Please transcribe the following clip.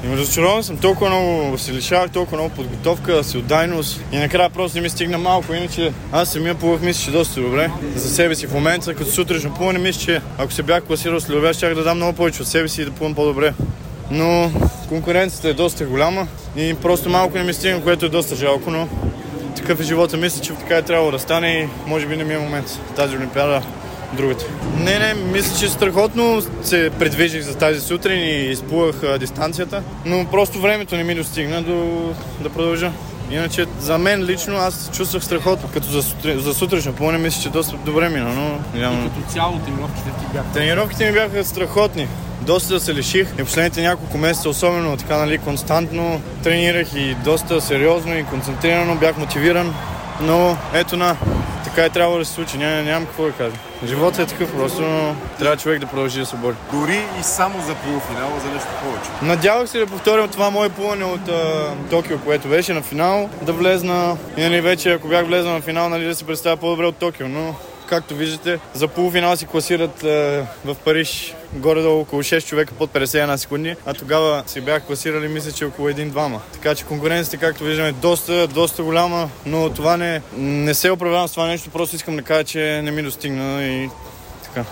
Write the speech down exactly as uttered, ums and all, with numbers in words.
И разочарован съм, толкова много се лишавах, толкова много подготовка, всеотдайност и накрая просто не ми стигна малко, иначе аз самия плувах, мисля, че доста добре за себе си в момента, като сутрешно плуване, мисля, че ако се бях класирал с Львове, щях да дам много повече от себе си и да плувам по-добре. Но конкуренцията е доста голяма и просто малко не ми стигна, което е доста жалко, но такъв е живота. Мисля, че така е трябвало да стане и може би не ми е момент тази олимпиада, другата. Не, не, мисля, че страхотно се предвижих за тази сутрин и изплувах а, дистанцията, но просто времето не ми достигна до да продължа. Иначе за мен лично аз чувствах страхотно, като за, сутри, за сутрешно плуване мисля, че доста добре мина, но няма. И като цяло тренировките ти бяха? Тренировките ми бяха страхотни. Доста да се лиших и последните няколко месеца, особено така, нали, константно тренирах и доста сериозно и концентрирано, бях мотивиран, но ето на, така е трябвало да се случи, Ня, нямам какво да кажа. Животът е такъв просто, но трябва човек да продължи да се бори. Дори и само за полуфинала, за нещо повече. Надявах се да повторя това мое плуване от а, Токио, което беше на финал, да влезна и нали, вече ако бях влезнал на финал, нали, да се представя по-добре от Токио, но както виждате, за полуфинал си класират е, в Париж горе-долу около шест човека под петдесет и една секунди, а тогава си бях класирали, мисля, че около един-двама. Така че конкуренцията, както виждаме, е доста, доста голяма, но това не, не се оправдавам с това нещо, просто искам да кажа, че не ми достигна и